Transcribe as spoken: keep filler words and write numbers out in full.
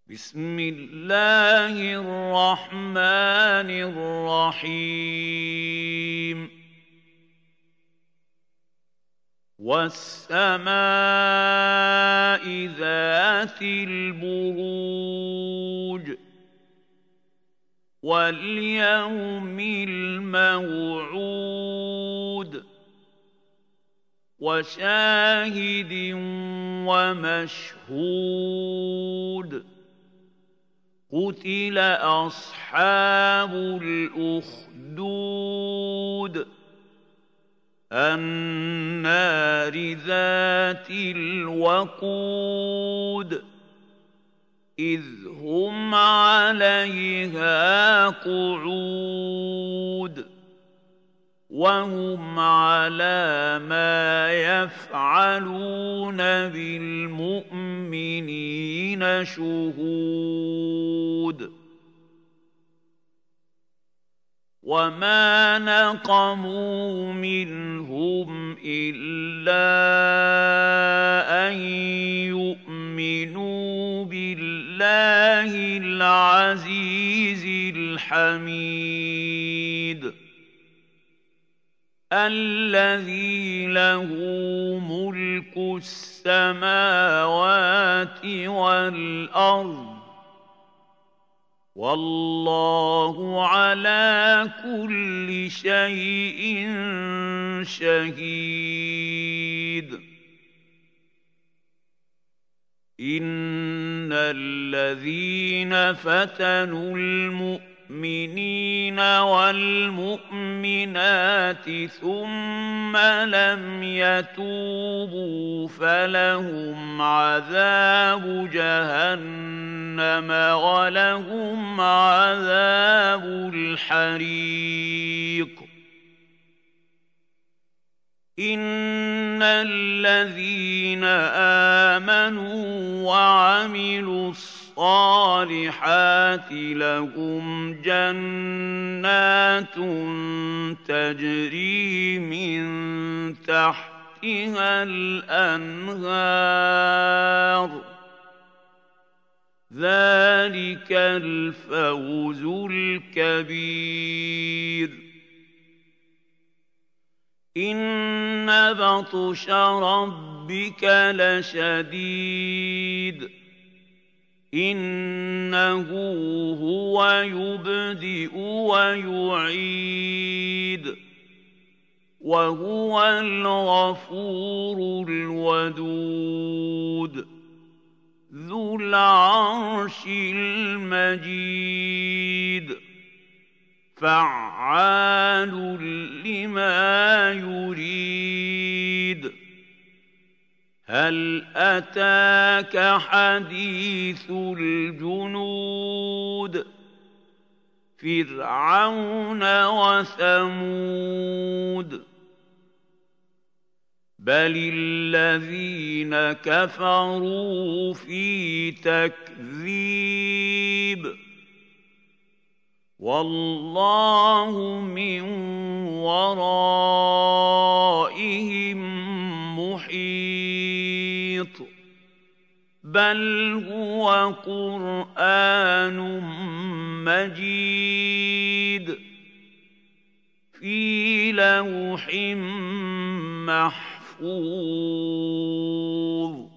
بسم الله الرحمن الرحيم والسماء ذات البروج واليوم الموعود وشاهد ومشهود قتل أصحاب الأخدود النار ذات الوقود إذ هم عليها قعود وهم على ما يفعلون بالمؤمنين شهود وما نقموا منهم إلا أن يؤمنوا بالله العزيز الحميد الذي له ملك السماوات والأرض والله على كل شيء شهيد إن الذين فتنوا المؤمنين والمؤمنات ثم لم يتوبوا فلهم عذاب جهنم ولهم عذاب الحريق إن الذين آمنوا وعملوا الصالحات لهم جنات تجري من تحتها الأنهار ذلك الفوز الكبير إن بطش ربك لشديد إنه هو يبدئ ويعيد وهو الغفور الودود ذو العرش المجيد فعال لما يريد هل أتاك حديث الجنود فرعون وثمود بل الذين كفروا في تكذيب والله من ورائهم محيط بل هو قرآن مجيد في لوح محفوظ